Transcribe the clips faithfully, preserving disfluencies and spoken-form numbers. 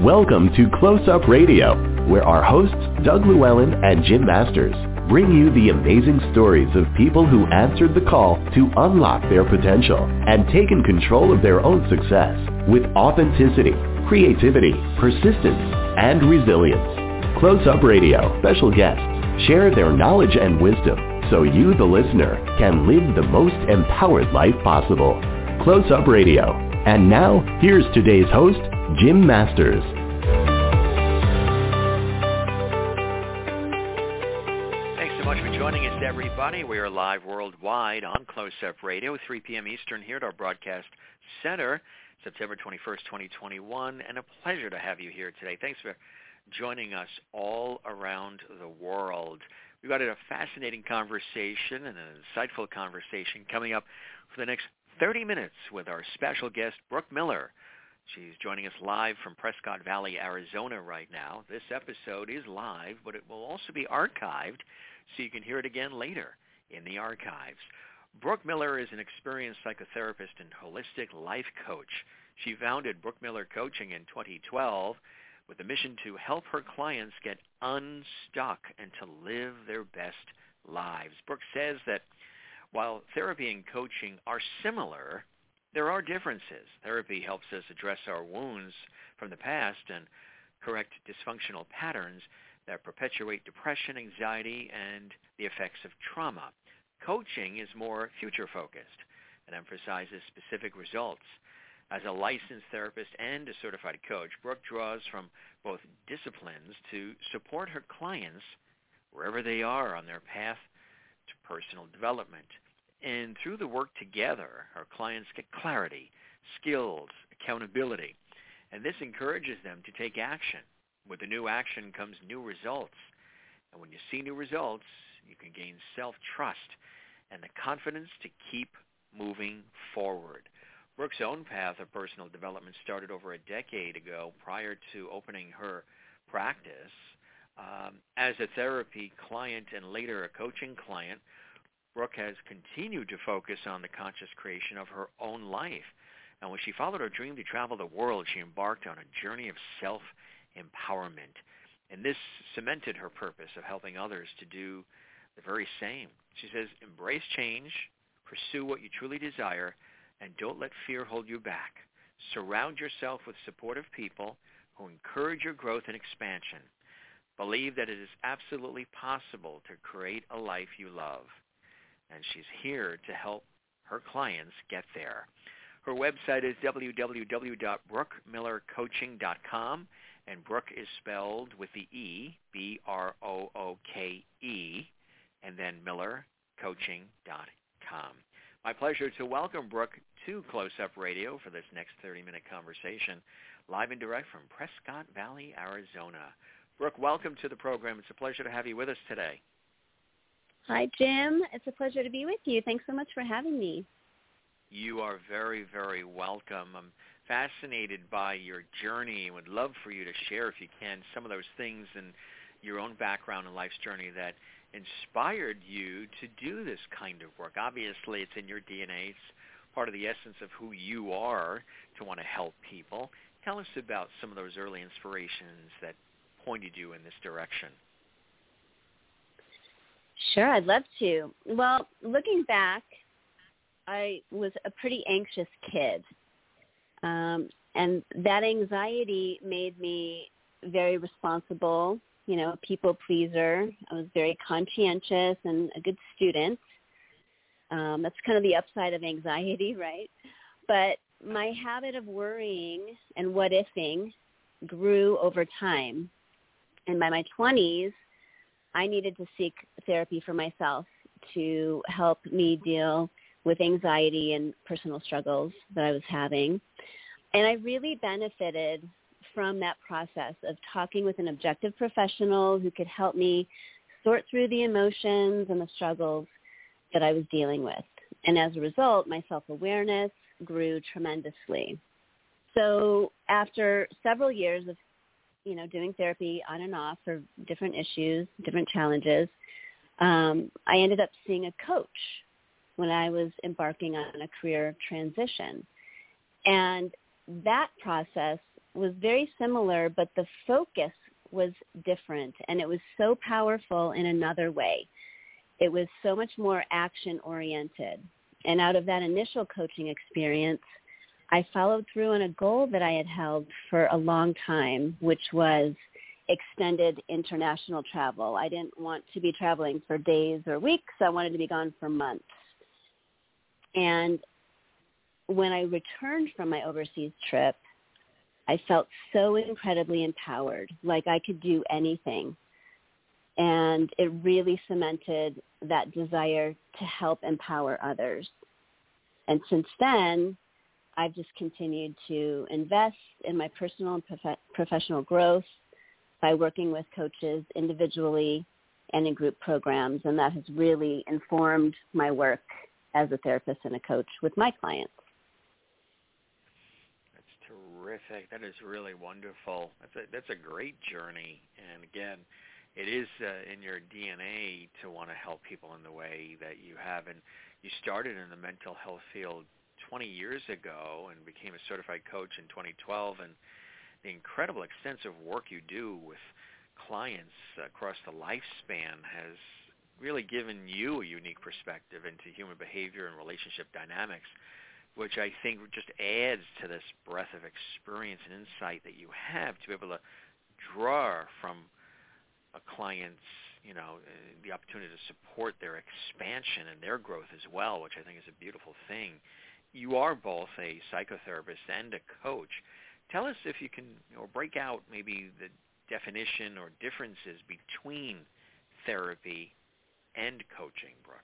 Welcome to Close Up Radio, where our hosts, Doug Llewellyn and Jim Masters, bring you the amazing stories of people who answered the call to unlock their potential and taken control of their own success with authenticity, creativity, persistence, and resilience. Close Up Radio special guests share their knowledge and wisdom so you, the listener, can live the most empowered life possible. Close Up Radio. And now, here's today's host, Jim Masters. Thanks so much for joining us, everybody. We are live worldwide on Close Up Radio, three p.m. Eastern here at our broadcast center, September twenty-first, twenty twenty-one, and a pleasure to have you here today. Thanks for joining us all around the world. We've got a fascinating conversation and an insightful conversation coming up for the next thirty minutes with our special guest, Brooke Miller. She's joining us live from Prescott Valley, Arizona right now. This episode is live, but it will also be archived, so you can hear it again later in the archives. Brooke Miller is an experienced psychotherapist and holistic life coach. She founded Brooke Miller Coaching in twenty twelve with the mission to help her clients get unstuck and to live their best lives. Brooke says that while therapy and coaching are similar, there are differences. Therapy helps us address our wounds from the past and correct dysfunctional patterns that perpetuate depression, anxiety, and the effects of trauma. Coaching is more future-focused and emphasizes specific results. As a licensed therapist and a certified coach, Brooke draws from both disciplines to support her clients wherever they are on their path to personal development. And through the work together, our clients get clarity, skills, accountability, and this encourages them to take action. With the new action comes new results. And when you see new results, you can gain self-trust and the confidence to keep moving forward. Brooke's own path of personal development started over a decade ago prior to opening her practice. Um, as a therapy client and later a coaching client, Brooke has continued to focus on the conscious creation of her own life. And when she followed her dream to travel the world, she embarked on a journey of self-empowerment. And this cemented her purpose of helping others to do the very same. She says, embrace change, pursue what you truly desire, and don't let fear hold you back. Surround yourself with supportive people who encourage your growth and expansion. Believe that it is absolutely possible to create a life you love. And she's here to help her clients get there. Her website is w w w dot brooke miller coaching dot com, and Brooke is spelled with the E, B R O O K E, and then miller coaching dot com. My pleasure to welcome Brooke to Close Up Radio for this next thirty-minute conversation, live and direct from Prescott Valley, Arizona. Brooke, welcome to the program. It's a pleasure to have you with us today. Hi, Jim. It's a pleasure to be with you. Thanks so much for having me. You are very, very welcome. I'm fascinated by your journey and would love for you to share, if you can, some of those things in your own background and life's journey that inspired you to do this kind of work. Obviously, it's in your D N A. It's part of the essence of who you are to want to help people. Tell us about some of those early inspirations that pointed you in this direction. Sure, I'd love to. Well, looking back, I was a pretty anxious kid. Um, and that anxiety made me very responsible, you know, a people pleaser. I was very conscientious and a good student. Um, that's kind of the upside of anxiety, right? But my habit of worrying and what-ifing grew over time. And by my twenties, I needed to seek therapy for myself to help me deal with anxiety and personal struggles that I was having. And I really benefited from that process of talking with an objective professional who could help me sort through the emotions and the struggles that I was dealing with. And as a result, my self-awareness grew tremendously. So after several years of you know, doing therapy on and off for different issues, different challenges, um, I ended up seeing a coach when I was embarking on a career transition. And that process was very similar, but the focus was different, and it was so powerful in another way. It was so much more action-oriented. And out of that initial coaching experience, I followed through on a goal that I had held for a long time, which was extended international travel. I didn't want to be traveling for days or weeks. I wanted to be gone for months. And when I returned from my overseas trip, I felt so incredibly empowered, like I could do anything. And it really cemented that desire to help empower others. And since then, I've just continued to invest in my personal and prof- professional growth by working with coaches individually and in group programs. And that has really informed my work as a therapist and a coach with my clients. Terrific. That is really wonderful. That's a, that's a great journey. And again, it is uh, in your D N A to want to help people in the way that you have. And you started in the mental health field twenty years ago and became a certified coach in twenty twelve. And the incredible extensive work you do with clients across the lifespan has really given you a unique perspective into human behavior and relationship dynamics, which I think just adds to this breadth of experience and insight that you have to be able to draw from a client's, you know, the opportunity to support their expansion and their growth as well, which I think is a beautiful thing. You are both a psychotherapist and a coach. Tell us if you can, you know, break out maybe the definition or differences between therapy and coaching, Brooke.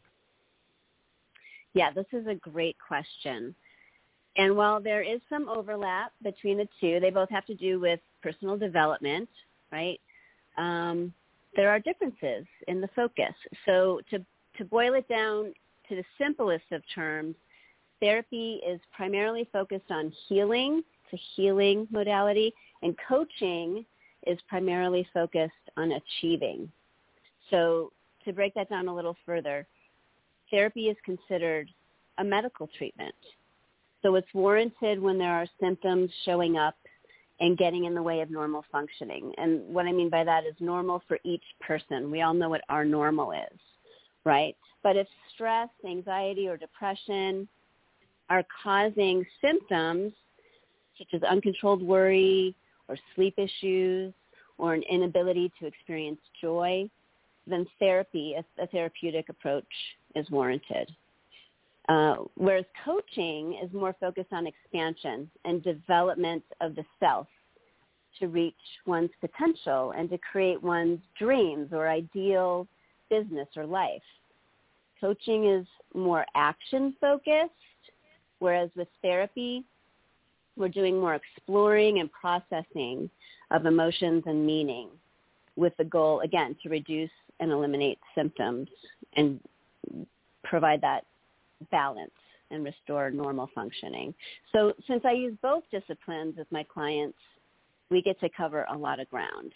Yeah, this is a great question. And while there is some overlap between the two, they both have to do with personal development, right? Um, there are differences in the focus. So to, to boil it down to the simplest of terms, therapy is primarily focused on healing. It's a healing modality. And coaching is primarily focused on achieving. So to break that down a little further, therapy is considered a medical treatment. So it's warranted when there are symptoms showing up and getting in the way of normal functioning. And what I mean by that is normal for each person. We all know what our normal is, right? But if stress, anxiety, or depression are causing symptoms such as uncontrolled worry or sleep issues or an inability to experience joy, then therapy, a, a therapeutic approach, is warranted. Uh, whereas coaching is more focused on expansion and development of the self to reach one's potential and to create one's dreams or ideal business or life. Coaching is more action-focused, whereas with therapy, we're doing more exploring and processing of emotions and meaning with the goal, again, to reduce and eliminate symptoms and provide that balance and restore normal functioning. So since I use both disciplines with my clients, we get to cover a lot of ground.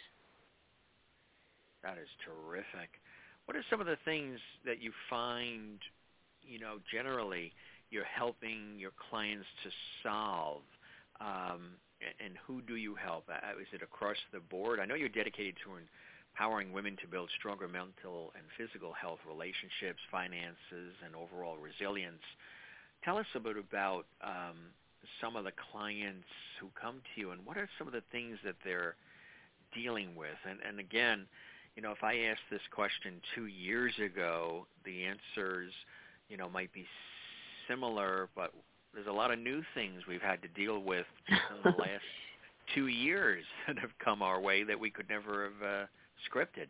That is terrific. What are some of the things that you find, you know, generally you're helping your clients to solve? Um, and who do you help? Is it across the board? I know you're dedicated to empowering women to build stronger mental and physical health relationships, finances, and overall resilience. Tell us a bit about um, some of the clients who come to you, and what are some of the things that they're dealing with? And, and again, you know, if I asked this question two years ago, the answers, you know, might be similar, but there's a lot of new things we've had to deal with just in the last two years that have come our way that we could never have uh, scripted.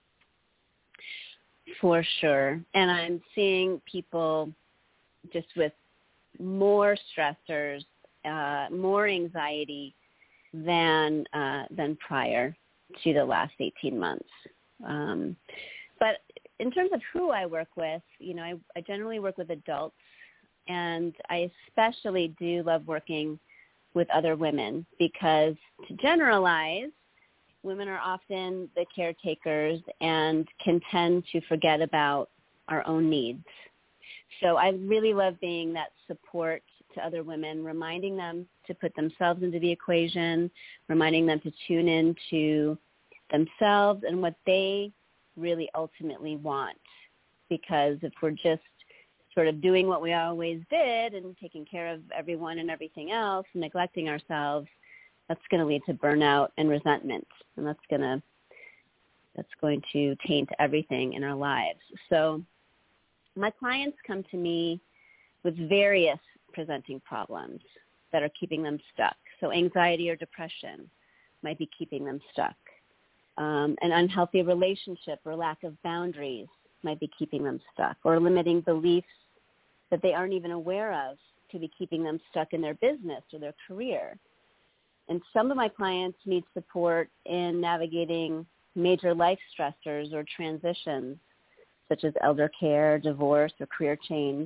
For sure. And I'm seeing people just with more stressors, uh, more anxiety than uh, than prior to the last eighteen months. Um, but in terms of who I work with, you know, I, I generally work with adults, and I especially do love working with other women because, to generalize, women are often the caretakers and can tend to forget about our own needs. So I really love being that support to other women, reminding them to put themselves into the equation, reminding them to tune in to themselves and what they really ultimately want. Because if we're just sort of doing what we always did and taking care of everyone and everything else, neglecting ourselves, that's going to lead to burnout and resentment, and that's going to that's going to taint everything in our lives. So my clients come to me with various presenting problems that are keeping them stuck. So anxiety or depression might be keeping them stuck. Um, an unhealthy relationship or lack of boundaries might be keeping them stuck, or limiting beliefs that they aren't even aware of to be keeping them stuck in their business or their career. And some of my clients need support in navigating major life stressors or transitions, such as elder care, divorce, or career change.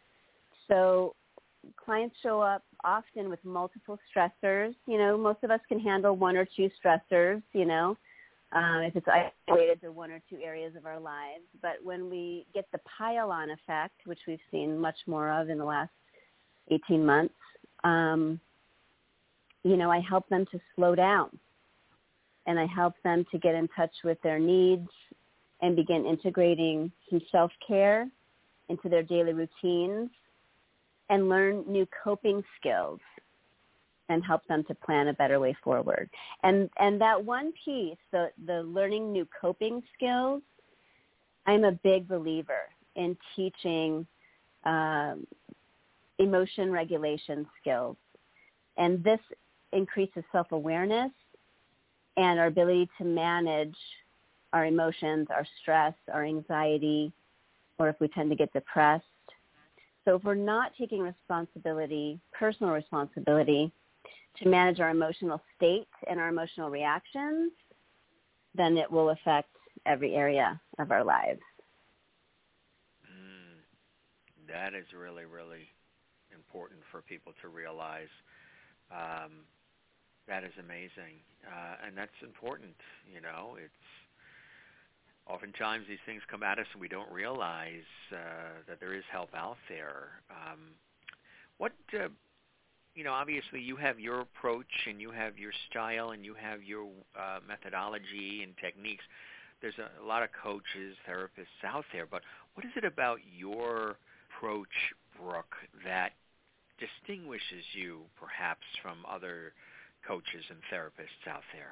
So clients show up often with multiple stressors. You know, most of us can handle one or two stressors, you know, uh, if it's isolated to one or two areas of our lives. But when we get the pile-on effect, which we've seen much more of in the last eighteen months, um, you know, I help them to slow down, and I help them to get in touch with their needs and begin integrating some self-care into their daily routines and learn new coping skills and help them to plan a better way forward. And and that one piece, the, the learning new coping skills, I'm a big believer in teaching um, emotion regulation skills. And this increases self-awareness and our ability to manage our emotions, our stress, our anxiety, or if we tend to get depressed. So if we're not taking responsibility, personal responsibility, to manage our emotional state and our emotional reactions, then it will affect every area of our lives. Mm, that is really, really important for people to realize. Um, that is amazing. Uh, and that's important, you know. It's oftentimes these things come at us and we don't realize uh, that there is help out there. Um, what, uh, you know, obviously you have your approach and you have your style and you have your uh, methodology and techniques. There's a, a lot of coaches, therapists out there, but what is it about your approach, Brooke, that distinguishes you perhaps from other coaches and therapists out there?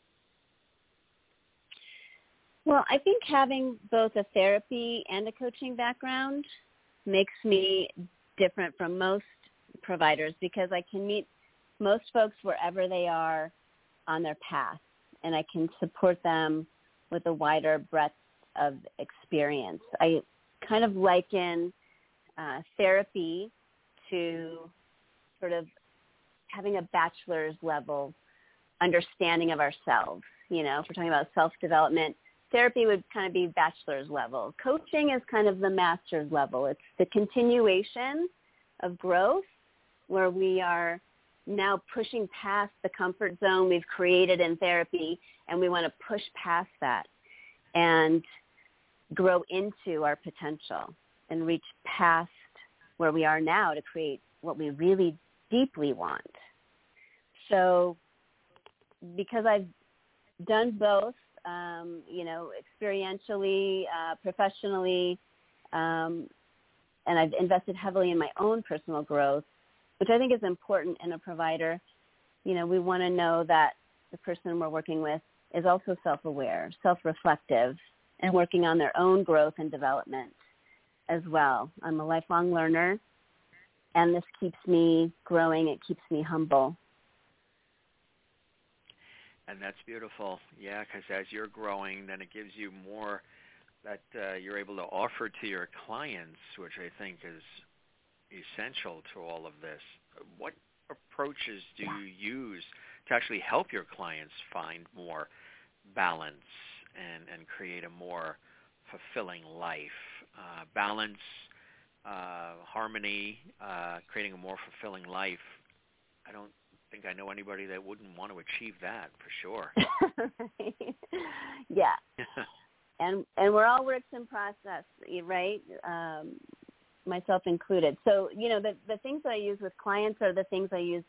Well, I think having both a therapy and a coaching background makes me different from most providers because I can meet most folks wherever they are on their path, and I can support them with a wider breadth of experience. I kind of liken uh, therapy to sort of having a bachelor's level understanding of ourselves. You know, if we're talking about self-development, therapy would kind of be bachelor's level. Coaching is kind of the master's level. It's the continuation of growth where we are now pushing past the comfort zone we've created in therapy, and we want to push past that and grow into our potential and reach past where we are now to create what we really deeply want. So because I've done both, um, you know, experientially, uh, professionally, um, and I've invested heavily in my own personal growth, which I think is important in a provider. You know, we want to know that the person we're working with is also self-aware, self-reflective, and working on their own growth and development as well. I'm a lifelong learner, and this keeps me growing. It keeps me humble. And that's beautiful, yeah, because as you're growing, then it gives you more that uh, you're able to offer to your clients, which I think is essential to all of this. What approaches do you use to actually help your clients find more balance and, and create a more fulfilling life? Uh, balance, uh, harmony, uh, creating a more fulfilling life. I don't think I know anybody that wouldn't want to achieve that, for sure. Yeah. and and we're all works in process, right? Um, myself included. So, you know, the, the things that I use with clients are the things I use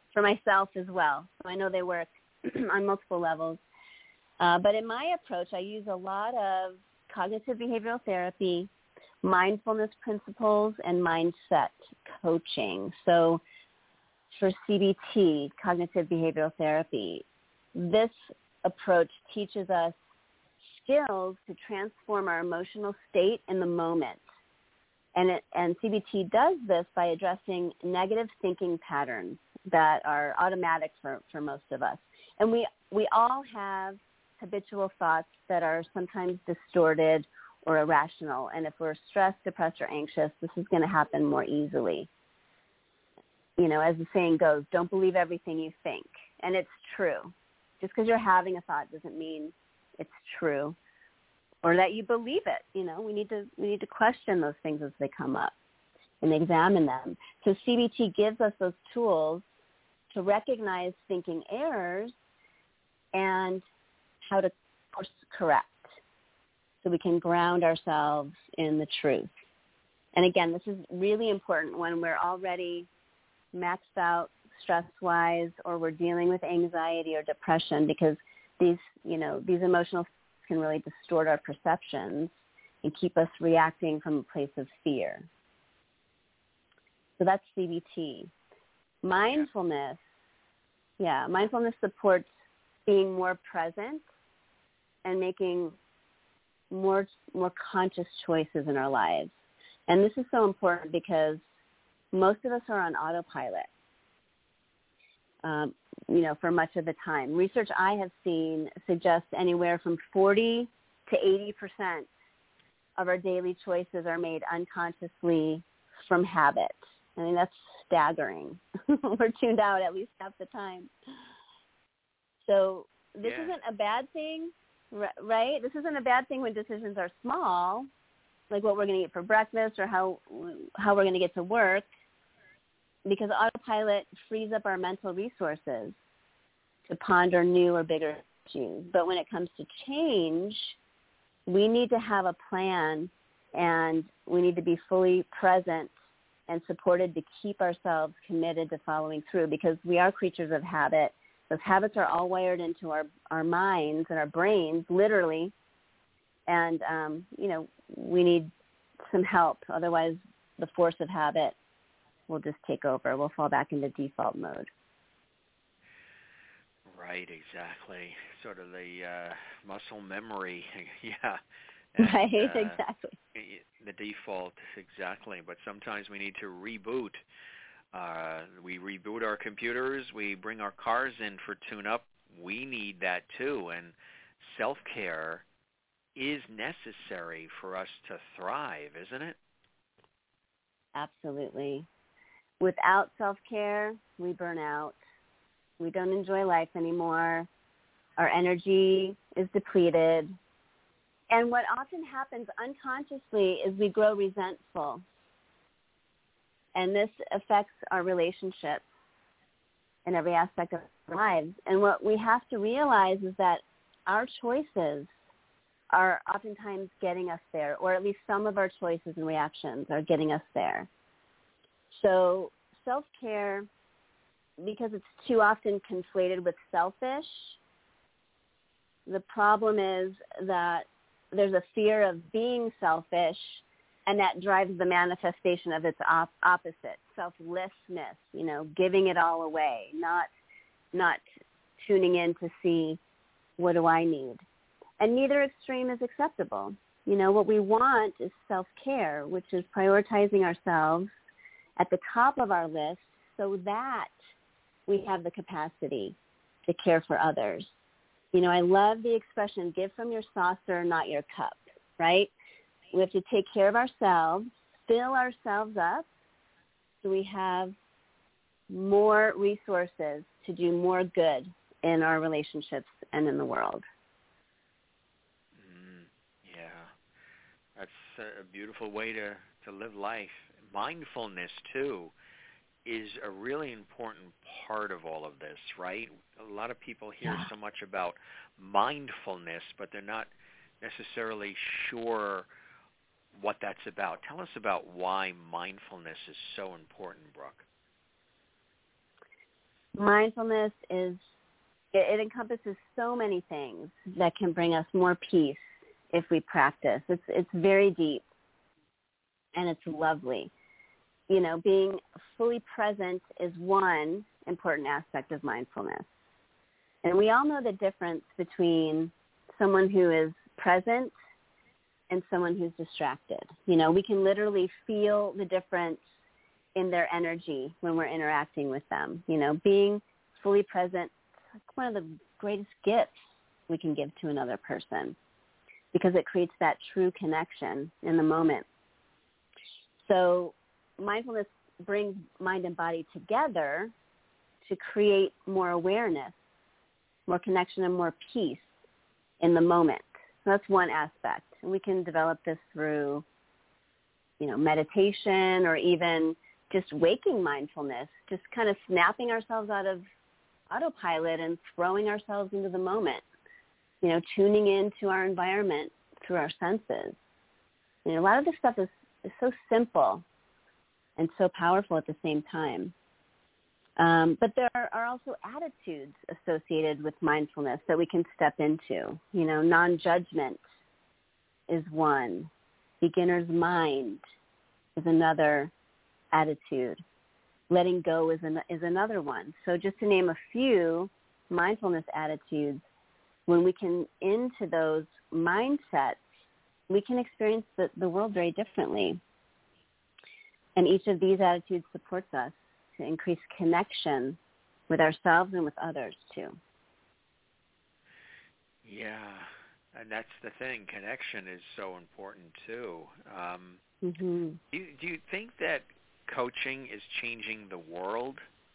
for myself as well. So I know they work on multiple levels. Uh, but in my approach, I use a lot of cognitive behavioral therapy, mindfulness principles, and mindset coaching. So for C B T, cognitive behavioral therapy, this approach teaches us skills to transform our emotional state in the moment. And, it, and C B T does this by addressing negative thinking patterns that are automatic for, for most of us. And we, we all have habitual thoughts that are sometimes distorted or irrational. And if we're stressed, depressed, or anxious, this is going to happen more easily. You know, as the saying goes, don't believe everything you think. And it's true. Just because you're having a thought doesn't mean it's true or that you believe it. You know, we need to we need to question those things as they come up and examine them. So C B T gives us those tools to recognize thinking errors and how to course correct so we can ground ourselves in the truth. And again, this is really important when we're already maxed out stress-wise or we're dealing with anxiety or depression, because these, you know, these emotional can really distort our perceptions and keep us reacting from a place of fear. So that's C B T. Mindfulness, yeah, mindfulness supports being more present and making more more conscious choices in our lives. And this is so important because most of us are on autopilot, um, you know, for much of the time. Research I have seen suggests anywhere from forty to eighty percent of our daily choices are made unconsciously from habit. I mean, that's staggering. We're tuned out at least half the time. So this yeah. isn't a bad thing, right? This isn't a bad thing when decisions are small, like what we're going to eat for breakfast or how how we're going to get to work, because autopilot frees up our mental resources to ponder new or bigger issues. But when it comes to change, we need to have a plan, and we need to be fully present and supported to keep ourselves committed to following through, because we are creatures of habit. Those habits are all wired into our, our minds and our brains, literally. And, um, you know, we need some help. Otherwise, the force of habit will just take over. We'll fall back into default mode. Right, exactly. Sort of the uh, muscle memory. yeah. And, right, uh, exactly. The default, exactly. But sometimes we need to reboot. Uh, we reboot our computers. We bring our cars in for tune-up. We need that too. And self-care is necessary for us to thrive, isn't it? Absolutely. Without self-care, we burn out. We don't enjoy life anymore. Our energy is depleted. And what often happens unconsciously is we grow resentful. And this affects our relationships in every aspect of our lives. And what we have to realize is that our choices are oftentimes getting us there, or at least some of our choices and reactions are getting us there. So self-care, because it's too often conflated with selfish, the problem is that there's a fear of being selfish, and that drives the manifestation of its op- opposite, selflessness, you know, giving it all away, not not tuning in to see, what do I need? And neither extreme is acceptable. You know, what we want is self-care, which is prioritizing ourselves at the top of our list so that we have the capacity to care for others. You know, I love the expression, give from your saucer, not your cup, right? We have to take care of ourselves, fill ourselves up so we have more resources to do more good in our relationships and in the world. Mm, yeah, that's a beautiful way to, to live life. Mindfulness, too, is a really important part of all of this, right? A lot of people hear Yeah. so much about mindfulness, but they're not necessarily sure what that's about. Tell us about why mindfulness is so important, Brooke. mindfulness is, it, it encompasses so many things that can bring us more peace if we practice. It's it's very deep, and it's lovely. You know, being fully present is one important aspect of mindfulness. And we all know the difference between someone who is present and someone who's distracted. You know, we can literally feel the difference in their energy when we're interacting with them. You know, being fully present is like one of the greatest gifts we can give to another person because it creates that true connection in the moment. So mindfulness brings mind and body together to create more awareness, more connection, and more peace in the moment. So that's one aspect. And we can develop this through, you know, meditation or even just waking mindfulness, just kind of snapping ourselves out of autopilot and throwing ourselves into the moment, you know, tuning into our environment through our senses. You know, a lot of this stuff is, is so simple and so powerful at the same time. Um, but there are also attitudes associated with mindfulness that we can step into. You know, non-judgment is one. Beginner's mind is another attitude. Letting go is, an, is another one. So just to name a few mindfulness attitudes, when we can into those mindsets, we can experience the, the world very differently. And each of these attitudes supports us to increase connection with ourselves and with others too. Yeah, and that's the thing. Connection is so important too. Um, mm-hmm. do, you, do you think that coaching is changing the world?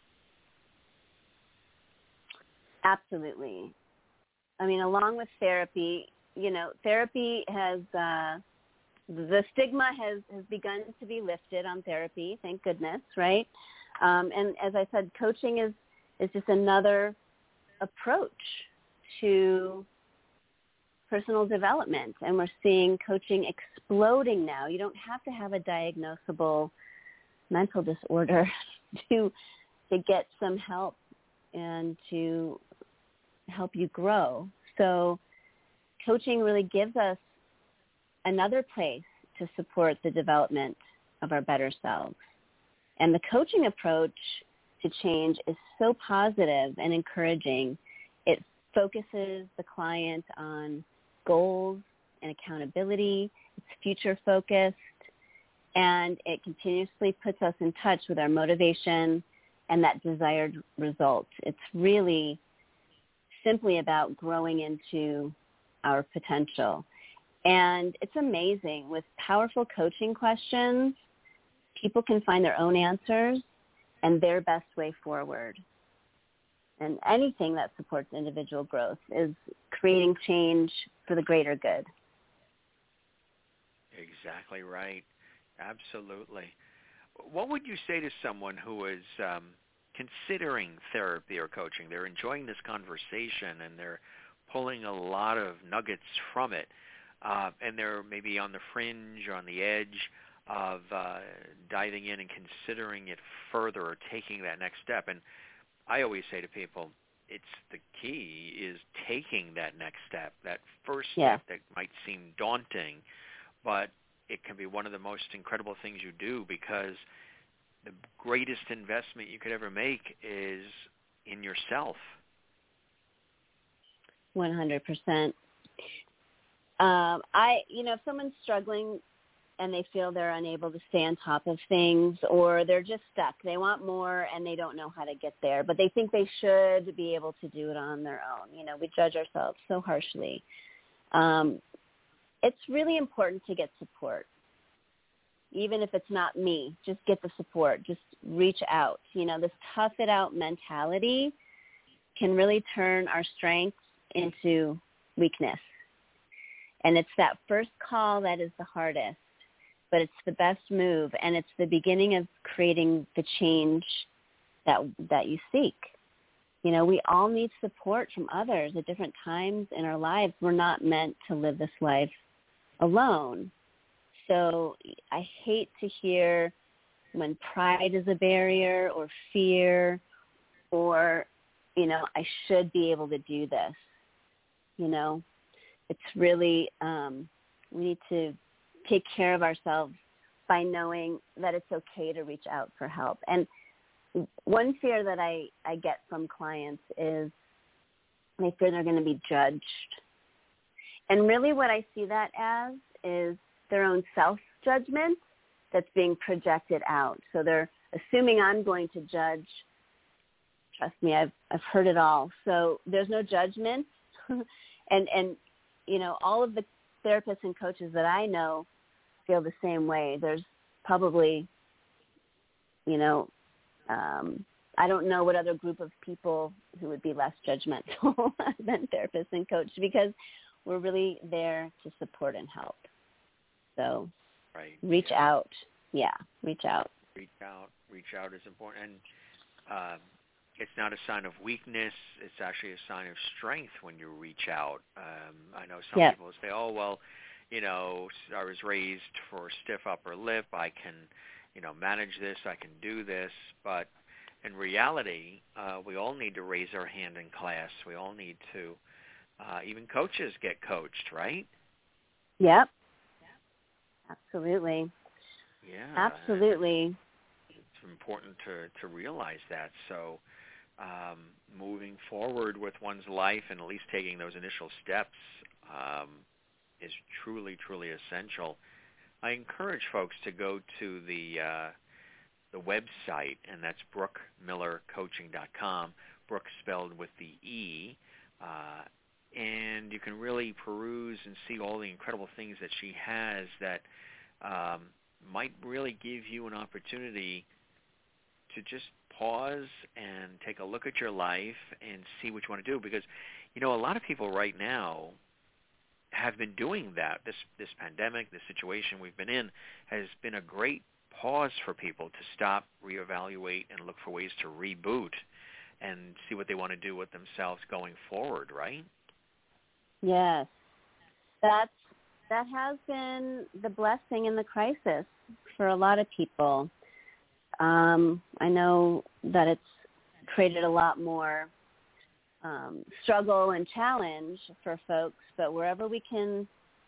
Absolutely. I mean, along with therapy, you know, therapy has, uh, the stigma has, has begun to be lifted on therapy, thank goodness, right? Um, and as I said, coaching is, is just another approach to personal development. And we're seeing coaching exploding now. You don't have to have a diagnosable mental disorder to to get some help and to help you grow. So coaching really gives us another place to support the development of our better selves. And the coaching approach to change is so positive and encouraging. It focuses the client on goals and accountability. It's future focused, and it continuously puts us in touch with our motivation and that desired result. It's really simply about growing into our potential. And it's amazing. With powerful coaching questions, people can find their own answers and their best way forward. And anything that supports individual growth is creating change for the greater good. Exactly right. Absolutely. What would you say to someone who is um, considering therapy or coaching? They're enjoying this conversation and they're pulling a lot of nuggets from it, uh, and they're maybe on the fringe or on the edge of uh, diving in and considering it further or taking that next step. And I always say to people, it's the key is taking that next step, that first yeah. step that might seem daunting, but it can be one of the most incredible things you do, because the greatest investment you could ever make is in yourself. one hundred percent. Um, I, you know, if someone's struggling and they feel they're unable to stay on top of things, or they're just stuck, they want more and they don't know how to get there, but they think they should be able to do it on their own. You know, we judge ourselves so harshly. Um, it's really important to get support. Even if it's not me, just get the support. Just reach out. You know, this tough it out mentality can really turn our strengths into weakness. And it's that first call that is the hardest, but it's the best move, and it's the beginning of creating the change that that you seek. You know, we all need support from others at different times in our lives. We're not meant to live this life alone. So I hate to hear when pride is a barrier or fear or, you know, I should be able to do this. You know, it's really, um, we need to take care of ourselves by knowing that it's okay to reach out for help. And one fear that I, I get from clients is they fear they're going to be judged. And really what I see that as is their own self-judgment that's being projected out. So they're assuming I'm going to judge. Trust me, I've I've heard it all. So there's no judgment. and, and, you know, all of the therapists and coaches that I know feel the same way. There's probably, you know, um, I don't know what other group of people who would be less judgmental than therapists and coaches, because we're really there to support and help. So right. reach yeah. out. Yeah, reach out. Reach out. Reach out is important. And um, it's not a sign of weakness. It's actually a sign of strength when you reach out. Um, I know some yep. people say, oh, well, you know, I was raised for stiff upper lip. I can, you know, manage this. I can do this. But in reality, uh, we all need to raise our hand in class. We all need to, uh, even coaches get coached, right? Yep. Absolutely. Yeah. Absolutely. It's important to, to realize that. So um, moving forward with one's life and at least taking those initial steps um, is truly, truly essential. I encourage folks to go to the uh, the website, and that's brooke miller coaching dot com, Brooke spelled with the E, uh, and you can really peruse and see all the incredible things that she has that um, might really give you an opportunity to just pause and take a look at your life and see what you want to do. Because, you know, a lot of people right now have been doing that. This this pandemic, this situation we've been in, has been a great pause for people to stop, reevaluate, and look for ways to reboot and see what they want to do with themselves going forward, right? Yes. That's, that has been the blessing in the crisis for a lot of people. Um, I know that it's created a lot more um, struggle and challenge for folks, but wherever we can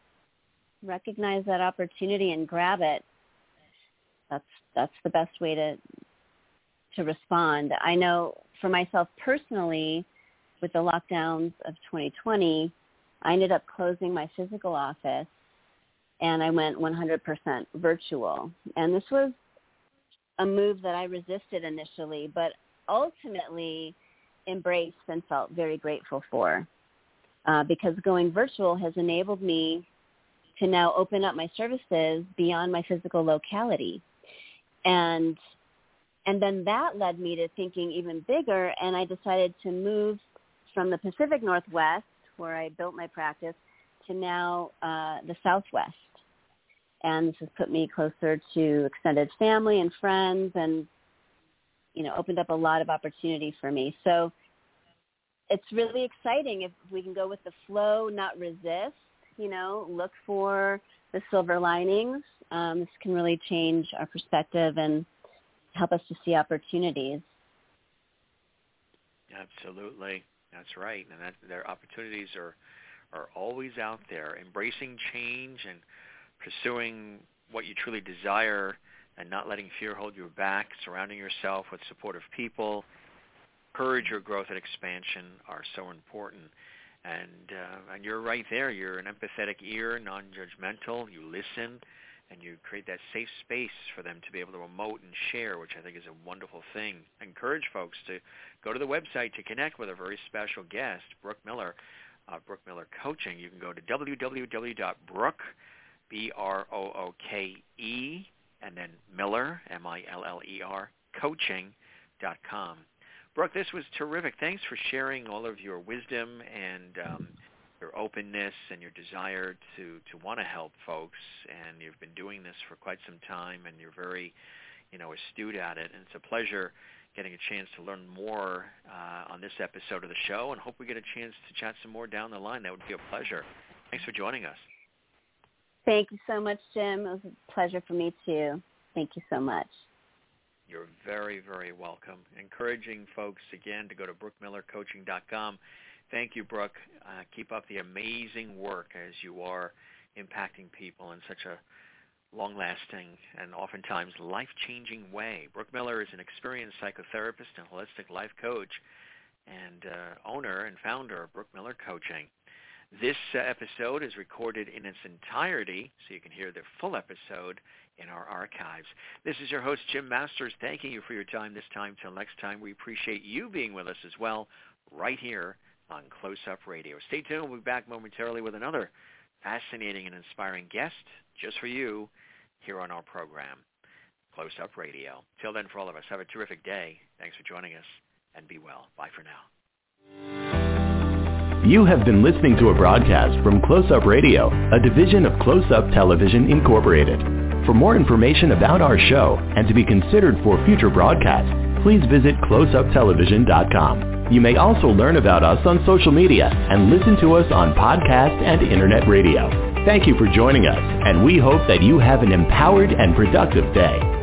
recognize that opportunity and grab it, that's that's the best way to to respond. I know for myself personally, with the lockdowns of twenty twenty, I ended up closing my physical office, and I went one hundred percent virtual. And this was a move that I resisted initially, but ultimately embraced and felt very grateful for, uh, because going virtual has enabled me to now open up my services beyond my physical locality. And and then that led me to thinking even bigger, and I decided to move from the Pacific Northwest, where I built my practice, to now uh, the Southwest. And this has put me closer to extended family and friends, and, you know, opened up a lot of opportunity for me. So it's really exciting if we can go with the flow, not resist, you know, look for the silver linings. Um, this can really change our perspective and help us to see opportunities. Absolutely. That's right. And that their opportunities are, are always out there. Embracing change and pursuing what you truly desire and not letting fear hold you back, surrounding yourself with supportive people, encourage your growth and expansion are so important. And uh, and you're right there. You're an empathetic ear, non-judgmental. You listen, and you create that safe space for them to be able to emote and share, which I think is a wonderful thing. I encourage folks to go to the website to connect with a very special guest, Brooke Miller, uh, Brooke Miller Coaching. You can go to w w w dot brooke, B R O O K E, and then Miller, M I L L E R, coaching dot com. Brooke, this was terrific. Thanks for sharing all of your wisdom and um, your openness and your desire to, to want to help folks. And you've been doing this for quite some time, and you're very, you know, astute at it. And it's a pleasure getting a chance to learn more uh, on this episode of the show, and hope we get a chance to chat some more down the line. That would be a pleasure. Thanks for joining us. Thank you so much, Jim. It was a pleasure for me, too. Thank you so much. You're very, very welcome. Encouraging folks, again, to go to brooke miller coaching dot com. Thank you, Brooke. Uh, keep up the amazing work as you are impacting people in such a long-lasting and oftentimes life-changing way. Brooke Miller is an experienced psychotherapist and holistic life coach and uh, owner and founder of Brooke Miller Coaching. This uh, episode is recorded in its entirety, so you can hear the full episode in our archives. This is your host, Jim Masters, thanking you for your time this time. Till next time, we appreciate you being with us as well, right here on Close Up Radio. Stay tuned. We'll be back momentarily with another fascinating and inspiring guest just for you here on our program, Close Up Radio. Till then, for all of us, have a terrific day. Thanks for joining us, and be well. Bye for now. You have been listening to a broadcast from Close Up Radio, a division of Close Up Television Incorporated. For more information about our show and to be considered for future broadcasts, please visit close up television dot com. You may also learn about us on social media and listen to us on podcast and internet radio. Thank you for joining us, and we hope that you have an empowered and productive day.